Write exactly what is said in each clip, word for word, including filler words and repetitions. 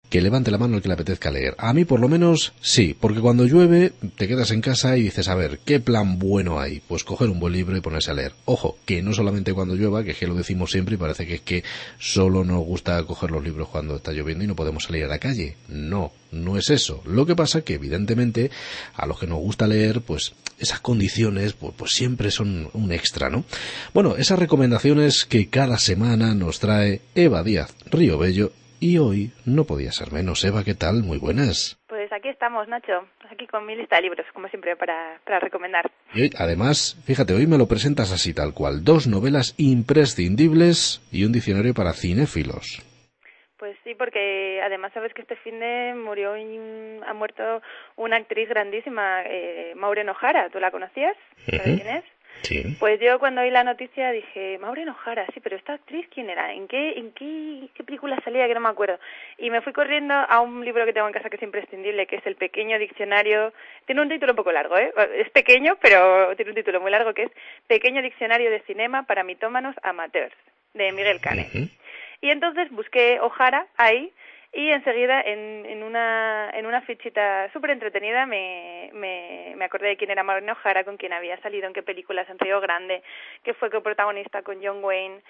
que levante la mano el que le apetezca leer. A mí por lo menos sí, porque cuando llueve te quedas en casa y dices, a ver, ¿qué plan bueno hay? Pues coger un buen libro y ponerse a leer. Ojo, que no solamente cuando llueva, que es que lo decimos siempre y parece que es que solo nos gusta coger los libros cuando está lloviendo y no podemos salir a la calle. No, no es eso. Lo que pasa que evidentemente a los que nos gusta leer, pues esas condiciones pues, pues siempre son un extra, ¿no? Bueno, esas recomendaciones que cada semana nos trae Eva Díaz Riobello. Y hoy no podía ser menos. Eva, ¿qué tal? Muy buenas. Pues aquí estamos, Nacho, aquí con mi lista de libros, como siempre, para, para recomendar. Y hoy, además, fíjate, hoy me lo presentas así tal cual, dos novelas imprescindibles y un diccionario para cinéfilos. Pues sí, porque además sabes que este fin de murió y ha muerto una actriz grandísima, eh, Maureen O'Hara. ¿Tú la conocías? ¿Sabes uh-huh. quién es? Sí. Pues yo cuando oí la noticia dije, Maureen O'Hara, sí, pero esta actriz, ¿quién era? ¿En qué en qué, qué película salía? Que no me acuerdo. Y me fui corriendo a un libro que tengo en casa que es imprescindible, que es El pequeño diccionario. Tiene un título un poco largo, ¿eh? Es pequeño, pero tiene un título muy largo, que es Pequeño diccionario de cinema para mitómanos amateurs, de Miguel Cane. Uh-huh. Y entonces busqué O'Hara ahí, y enseguida en, en una en una fichita súper entretenida me, me, me acordé de quién era Maureen O'Hara, con quién había salido, en qué películas, en Río Grande, que fue coprotagonista con John Wayne,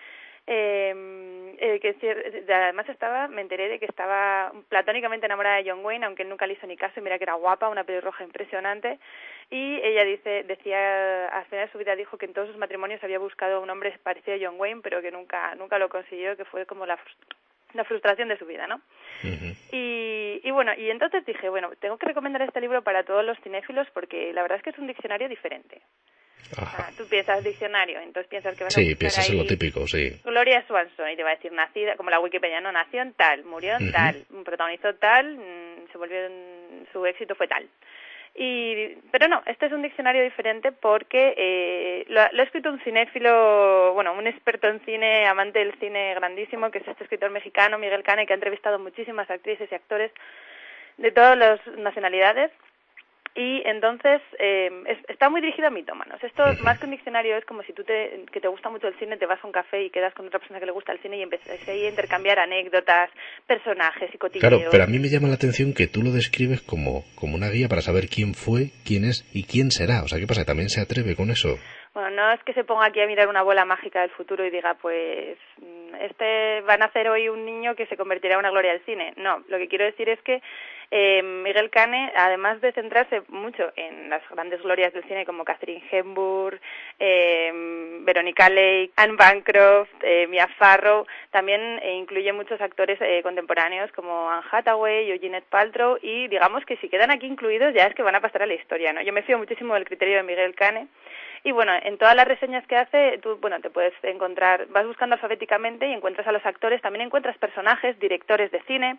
eh, eh, que además estaba, me enteré de que estaba platónicamente enamorada de John Wayne, aunque él nunca le hizo ni caso, y mira que era guapa, una pelirroja impresionante, y ella dice decía al final de su vida dijo que en todos sus matrimonios había buscado un hombre parecido a John Wayne, pero que nunca nunca lo consiguió, que fue como la la frustración de su vida, ¿no? Uh-huh. Y, y bueno, y entonces dije, bueno, tengo que recomendar este libro para todos los cinéfilos porque la verdad es que es un diccionario diferente. Ajá. Ah, tú piensas diccionario, entonces piensas que vas sí, a buscar piensas ahí en lo típico, sí. Gloria Swanson y te va a decir nacida, como la Wikipedia, no, nació en tal, murió en uh-huh. tal, protagonizó tal, se volvió en, su éxito fue tal. Y, pero no, este es un diccionario diferente porque eh, lo, lo ha escrito un cinéfilo, bueno, un experto en cine, amante del cine grandísimo, que es este escritor mexicano, Miguel Cane, que ha entrevistado muchísimas actrices y actores de todas las nacionalidades. Y entonces eh, es, está muy dirigido a mitómanos. Esto, uh-huh. más que un diccionario, es como si tú te, que te gusta mucho el cine, te vas a un café y quedas con otra persona que le gusta el cine y empiezas ahí a intercambiar anécdotas, personajes y cotilleos. Claro, pero a mí me llama la atención que tú lo describes como, como una guía para saber quién fue, quién es y quién será. O sea, ¿qué pasa? ¿También se atreve con eso? Bueno, no es que se ponga aquí a mirar una bola mágica del futuro y diga, pues, este va a nacer hoy un niño que se convertirá en una gloria del cine. No, lo que quiero decir es que eh, Miguel Cane, además de centrarse mucho en las grandes glorias del cine como Katharine Hepburn, eh, Veronica Lake, Anne Bancroft, eh, Mia Farrow, también eh, incluye muchos actores eh, contemporáneos como Anne Hathaway o Gwyneth Paltrow, y digamos que si quedan aquí incluidos ya es que van a pasar a la historia, ¿no? Yo me fío muchísimo del criterio de Miguel Cane. Y bueno, en todas las reseñas que hace, tú, bueno, te puedes encontrar, vas buscando alfabéticamente y encuentras a los actores, también encuentras personajes, directores de cine,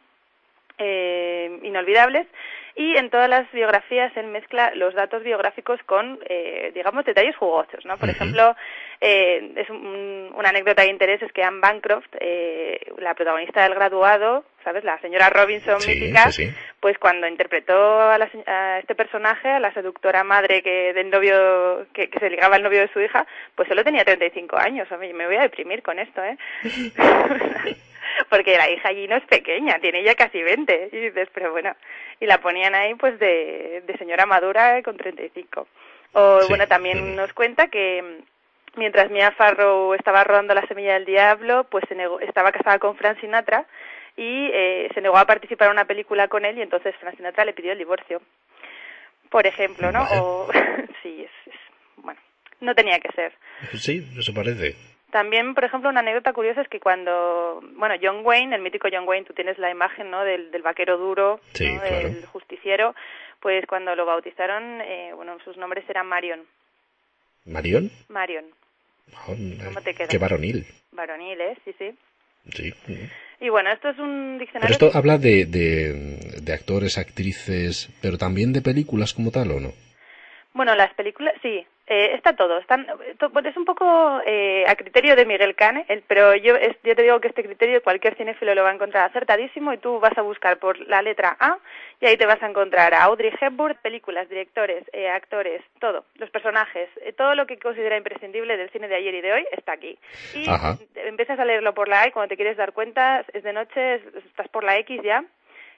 eh, inolvidables, y en todas las biografías él mezcla los datos biográficos con, eh, digamos, detalles jugosos, ¿no? Por uh-huh. ejemplo, eh, es un, una anécdota de interés es que Anne Bancroft, eh, la protagonista del Graduado, ¿sabes? La señora Robinson sí, mítica, sí, sí. Pues cuando interpretó a, la, a este personaje, a la seductora madre que del novio que, que se ligaba al novio de su hija, pues solo tenía treinta y cinco años. A mí me voy a deprimir con esto, ¿eh? Porque la hija allí no es pequeña, tiene ya casi veinte. Y dices, pero bueno, y la ponían ahí pues de, de señora madura con treinta y cinco. O sí. Bueno, también nos cuenta que mientras Mia Farrow estaba rodando La semilla del diablo, pues se negó, estaba casada con Frank Sinatra y eh, se negó a participar en una película con él y entonces Frank Sinatra le pidió el divorcio, por ejemplo, ¿no? Vale. O sí, es, es, bueno, no tenía que ser. Sí, eso parece. También, por ejemplo, una anécdota curiosa es que cuando, bueno, John Wayne, el mítico John Wayne, tú tienes la imagen, ¿no?, del, del vaquero duro, sí, ¿no?, claro. del justiciero, pues cuando lo bautizaron, eh, bueno, sus nombres eran Marion. ¿Marion? Marion. Oh, ¿Cómo te queda? Qué varonil. Varonil, ¿eh? Sí, sí. Sí. Y bueno, esto es un diccionario... Pero esto habla de, de, de actores, actrices, pero también de películas como tal, ¿o no? Bueno, las películas, sí, eh, está todo. Están, es un poco eh, a criterio de Miguel Cane, el, pero yo, es, yo te digo que este criterio cualquier cinéfilo lo va a encontrar acertadísimo y tú vas a buscar por la letra A y ahí te vas a encontrar a Audrey Hepburn, películas, directores, eh, actores, todo, los personajes, eh, todo lo que considera imprescindible del cine de ayer y de hoy está aquí. Y Ajá. empiezas a leerlo por la A y cuando te quieres dar cuenta es de noche, es, estás por la X ya.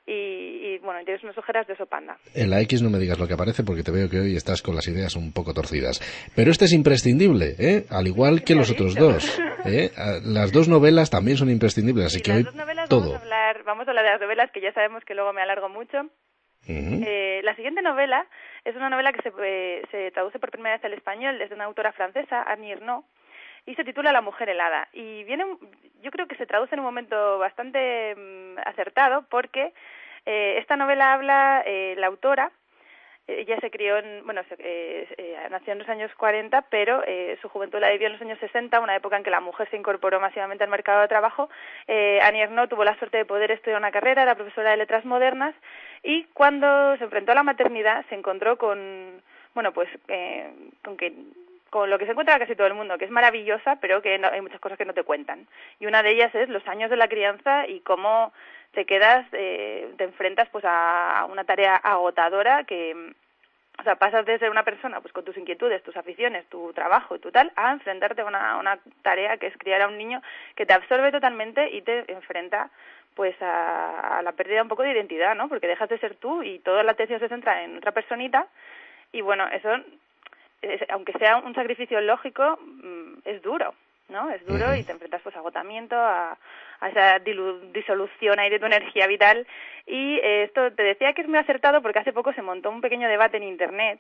y, y bueno, tienes unas ojeras de oso panda. En la X no me digas lo que aparece porque te veo que hoy estás con las ideas un poco torcidas. Pero este es imprescindible, ¿eh? Al igual que los otros dos. ¿eh? Las dos novelas también son imprescindibles, así sí, que las hoy dos novelas todo. Vamos a, hablar, vamos a hablar de las novelas, que ya sabemos que luego me alargo mucho. Uh-huh. Eh, la siguiente novela es una novela que se, eh, se traduce por primera vez al español desde una autora francesa, Annie Ernaux, y se titula La mujer helada. Y viene, yo creo que se traduce en un momento bastante mm, acertado, porque eh, esta novela habla, eh, la autora, ella se crió en, bueno, se, eh, eh, nació en los años cuarenta, pero eh, su juventud la vivió en los años sesenta, una época en que la mujer se incorporó masivamente al mercado de trabajo. Eh, Annie Ernaux tuvo la suerte de poder estudiar una carrera, era profesora de letras modernas, y cuando se enfrentó a la maternidad se encontró con, bueno, pues, eh, con que con lo que se encuentra casi todo el mundo, que es maravillosa, pero que no, hay muchas cosas que no te cuentan. Y una de ellas es los años de la crianza y cómo te quedas, eh, te enfrentas pues a una tarea agotadora que, o sea, pasas de ser una persona pues con tus inquietudes, tus aficiones, tu trabajo y tu tal, a enfrentarte a una, una tarea que es criar a un niño que te absorbe totalmente y te enfrenta pues a, a la pérdida un poco de identidad, ¿no? Porque dejas de ser tú y toda la atención se centra en otra personita y bueno, eso, es, aunque sea un sacrificio lógico, es duro, ¿no? Es duro uh-huh. y te enfrentas pues a agotamiento, a, a esa dilu- disolución ahí de tu energía vital. Y eh, esto te decía que es muy acertado porque hace poco se montó un pequeño debate en Internet,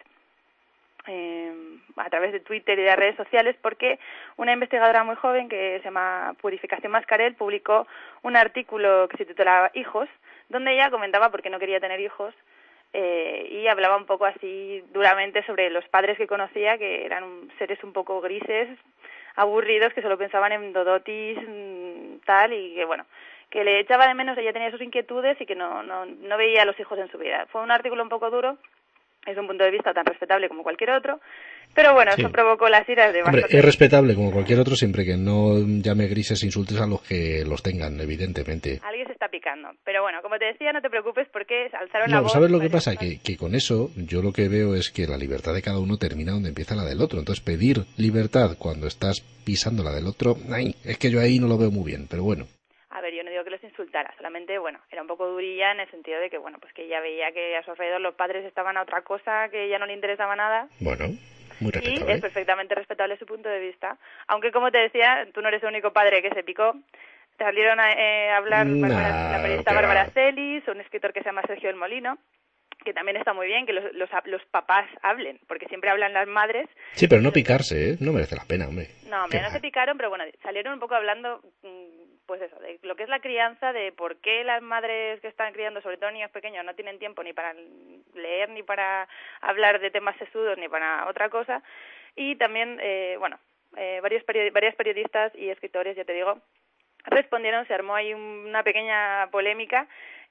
eh, a través de Twitter y de redes sociales, porque una investigadora muy joven que se llama Purificación Mascarell publicó un artículo que se titulaba Hijos, donde ella comentaba por qué no quería tener hijos. Eh, y hablaba un poco así duramente sobre los padres que conocía, que eran seres un poco grises, aburridos, que solo pensaban en dodotis, tal, y que bueno, que le echaba de menos, ella tenía sus inquietudes y que no, no, no veía a los hijos en su vida. Fue un artículo un poco duro, es un punto de vista tan respetable como cualquier otro, pero bueno, sí. Eso provocó las iras de Hombre, bastante... es respetable como cualquier otro siempre que no llame grises insultes a los que los tengan, evidentemente. Alguien se está picando, pero bueno, como te decía, no te preocupes porque alzaron no, la voz... ¿sabes lo que pasa? Que, que con eso yo lo que veo es que la libertad de cada uno termina donde empieza la del otro, entonces pedir libertad cuando estás pisando la del otro, ay, es que yo ahí no lo veo muy bien, pero bueno. A ver, yo no digo que los insultara, solamente, bueno, era un poco durilla en el sentido de que, bueno, pues que ella veía que a su alrededor los padres estaban a otra cosa, que ella no le interesaba nada. Bueno, muy respetable. Y es perfectamente respetable su punto de vista. Aunque, como te decía, tú no eres el único padre que se picó. Te salieron a eh, hablar nah, Bárbara, la periodista pero... Bárbara Celis, un escritor que se llama Sergio del Molino, que también está muy bien que los, los, los papás hablen, porque siempre hablan las madres. Sí, pero no picarse, ¿eh? No merece la pena, hombre. No, hombre, no se picaron, pero bueno, salieron un poco hablando, pues eso, de lo que es la crianza, de por qué las madres que están criando, sobre todo niños pequeños, no tienen tiempo ni para leer, ni para hablar de temas sesudos, ni para otra cosa. Y también, eh, bueno, eh, varios period- varias periodistas y escritores, ya te digo, respondieron, se armó ahí una pequeña polémica.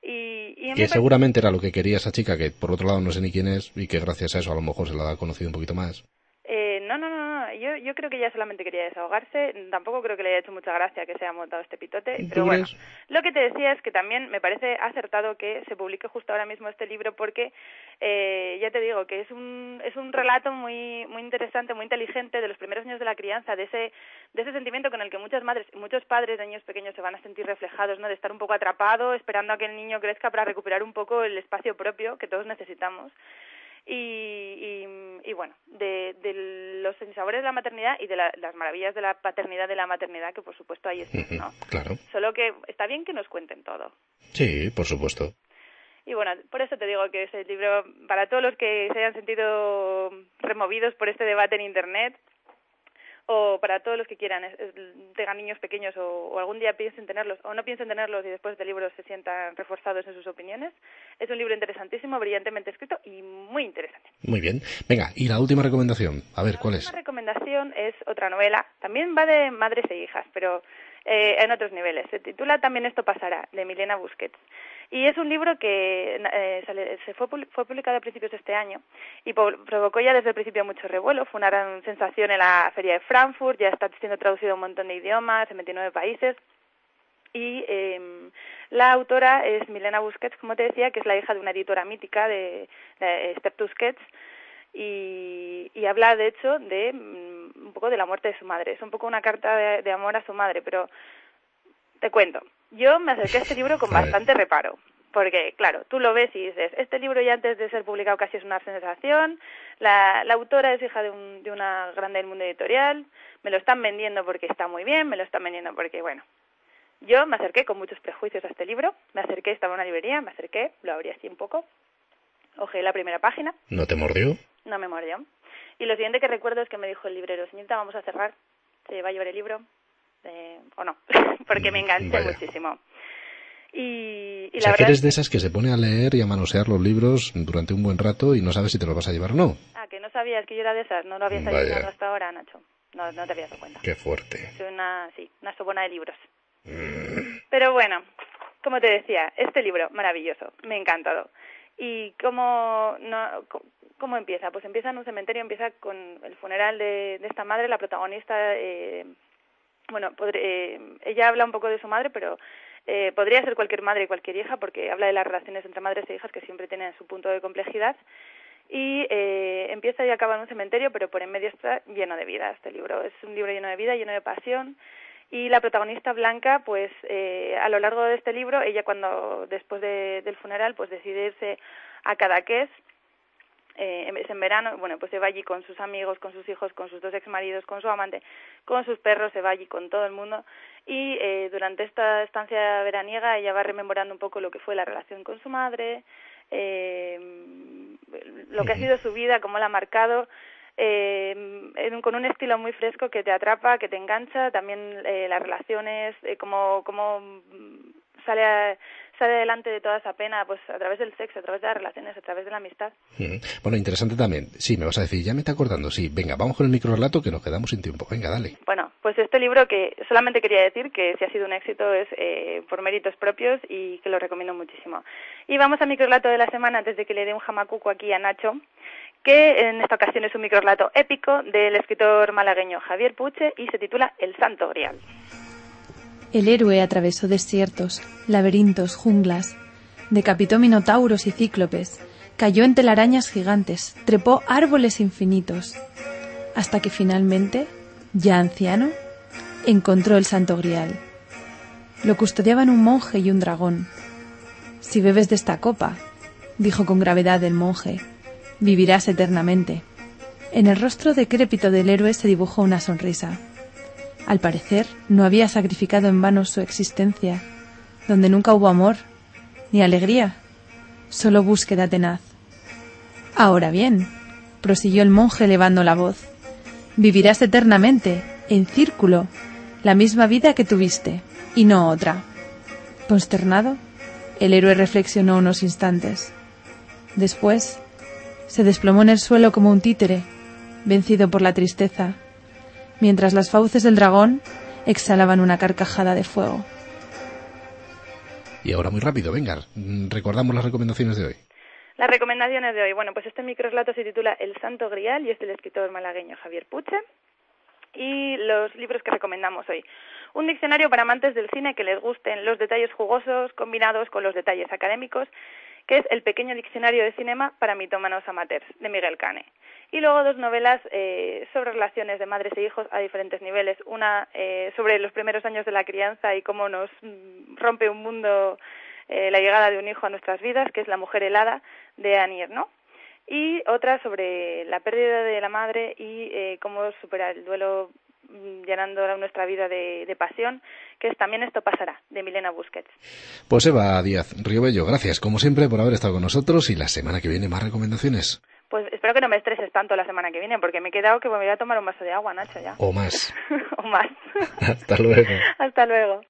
Y, y que seguramente era lo que quería esa chica, que por otro lado no sé ni quién es, y que gracias a eso a lo mejor se la ha conocido un poquito más. Eh, no, no, no, no. Yo, yo creo que ella solamente quería desahogarse. Tampoco creo que le haya hecho mucha gracia que se haya montado este pitote. Pero bueno, lo que te decía es que también me parece acertado que se publique justo ahora mismo este libro porque, eh, ya te digo, que es un es un relato muy muy interesante, muy inteligente de los primeros años de la crianza, de ese de ese sentimiento con el que muchas madres y muchos padres de niños pequeños se van a sentir reflejados, ¿no? De estar un poco atrapado, esperando a que el niño crezca para recuperar un poco el espacio propio que todos necesitamos. Y, y, y bueno, de, de los sinsabores de la maternidad y de la, las maravillas de la paternidad, de la maternidad, que por supuesto ahí están, ¿no? Claro. Solo que está bien que nos cuenten todo. Sí, por supuesto. Y bueno, por eso te digo que es el libro para todos los que se hayan sentido removidos por este debate en Internet, o para todos los que quieran, es, es, tengan niños pequeños o, o algún día piensen tenerlos o no piensen tenerlos y después del libro se sientan reforzados en sus opiniones. Es un libro interesantísimo, brillantemente escrito y muy interesante. Muy bien. Venga, y la última recomendación. A ver, la ¿cuál es? La última recomendación es otra novela. También va de madres e hijas, pero eh, en otros niveles. Se titula También esto pasará, de Milena Busquets. Y es un libro que eh, sale, se fue, fue publicado a principios de este año y provocó ya desde el principio mucho revuelo. Fue una gran sensación en la Feria de Frankfurt, ya está siendo traducido a un montón de idiomas, en veintinueve países. Y eh, la autora es Milena Busquets, como te decía, que es la hija de una editora mítica de, de Esther Tusquets, y, y habla, de hecho, de um, un poco de la muerte de su madre. Es un poco una carta de, de amor a su madre, pero te cuento. Yo me acerqué a este libro con bastante reparo, Porque, claro, tú lo ves y dices, este libro ya antes de ser publicado casi es una sensación, la, la autora es hija de, un, de una grande del mundo editorial, me lo están vendiendo porque está muy bien, me lo están vendiendo porque, bueno... Yo me acerqué con muchos prejuicios a este libro, me acerqué, estaba en una librería, me acerqué, lo abrí así un poco, ojeé la primera página. ¿No te mordió? No me mordió. Y lo siguiente que recuerdo es que me dijo el librero, señorita, vamos a cerrar, ¿se va a llevar el libro? Eh, ¿O no? Porque me enganché Vaya. muchísimo. Y, y o sea, la que verdad eres de esas que se pone a leer y a manosear los libros durante un buen rato y no sabes si te lo vas a llevar o no. Ah, que no sabías que yo era de esas, no lo habías adivinado hasta ahora, Nacho. No, no te habías dado cuenta. Qué fuerte. Soy una, sí, una sobona de libros. Pero bueno, como te decía, este libro maravilloso, me ha encantado. ¿Y cómo, no, cómo empieza? Pues empieza en un cementerio, empieza con el funeral de, de esta madre, la protagonista. Eh, bueno, podré, eh, ella habla un poco de su madre, pero eh, podría ser cualquier madre y cualquier hija, porque habla de las relaciones entre madres e hijas que siempre tienen su punto de complejidad. Y eh, empieza y acaba en un cementerio, pero por en medio está lleno de vida este libro. Es un libro lleno de vida, lleno de pasión. Y la protagonista Blanca, pues eh, a lo largo de este libro, ella cuando después de, del funeral, pues decide irse a Cadaqués, eh, es en verano, bueno, pues se va allí con sus amigos, con sus hijos, con sus dos exmaridos, con su amante, con sus perros, se va allí con todo el mundo. Y eh, durante esta estancia veraniega ella va rememorando un poco lo que fue la relación con su madre, eh, lo que ha sido su vida, cómo la ha marcado. Eh, en, con un estilo muy fresco que te atrapa, que te engancha, también eh, las relaciones, eh, como, como sale, a, sale adelante de toda esa pena, pues a través del sexo, a través de las relaciones, a través de la amistad. Bueno, interesante también. Sí, me vas a decir, ya me está acordando, sí, venga, vamos con el microrelato que nos quedamos sin tiempo, venga, dale. Bueno, pues este libro que solamente quería decir que si ha sido un éxito es eh, por méritos propios y que lo recomiendo muchísimo. Y vamos al microrelato de la semana antes de que le dé un jamacuco aquí a Nacho, que en esta ocasión es un microrelato épico del escritor malagueño Javier Puche y se titula El Santo Grial. El héroe atravesó desiertos, laberintos, junglas, decapitó minotauros y cíclopes, cayó en telarañas gigantes, trepó árboles infinitos, hasta que finalmente, ya anciano, encontró el Santo Grial. Lo custodiaban un monje y un dragón. Si bebes de esta copa, dijo con gravedad el monje, vivirás eternamente. En el rostro decrépito del héroe se dibujó una sonrisa. Al parecer, no había sacrificado en vano su existencia, donde nunca hubo amor, ni alegría, solo búsqueda tenaz. Ahora bien, prosiguió el monje elevando la voz, vivirás eternamente, en círculo, la misma vida que tuviste, y no otra. Consternado, el héroe reflexionó unos instantes. Después, se desplomó en el suelo como un títere, vencido por la tristeza, mientras las fauces del dragón exhalaban una carcajada de fuego. Y ahora muy rápido, venga, recordamos las recomendaciones de hoy. Las recomendaciones de hoy, bueno, pues este microrelato se titula El Santo Grial y es del escritor malagueño Javier Puche. Y los libros que recomendamos hoy. Un diccionario para amantes del cine que les gusten los detalles jugosos combinados con los detalles académicos, que es El pequeño diccionario de cinema para mitómanos amateurs, de Miguel Cane. Y luego dos novelas eh, sobre relaciones de madres e hijos a diferentes niveles. Una eh, sobre los primeros años de la crianza y cómo nos mm, rompe un mundo eh, la llegada de un hijo a nuestras vidas, que es La mujer helada, de Annie Ernaux. Y otra sobre la pérdida de la madre y eh, cómo superar el duelo llenando nuestra vida de, de pasión, que es También esto pasará, de Milena Busquets. Pues Eva Díaz Riobello, gracias como siempre por haber estado con nosotros y la semana que viene más recomendaciones. Pues espero que no me estreses tanto la semana que viene, porque me he quedado que me voy a tomar un vaso de agua, Nacho, ya. O más. O más. Hasta luego. Hasta luego.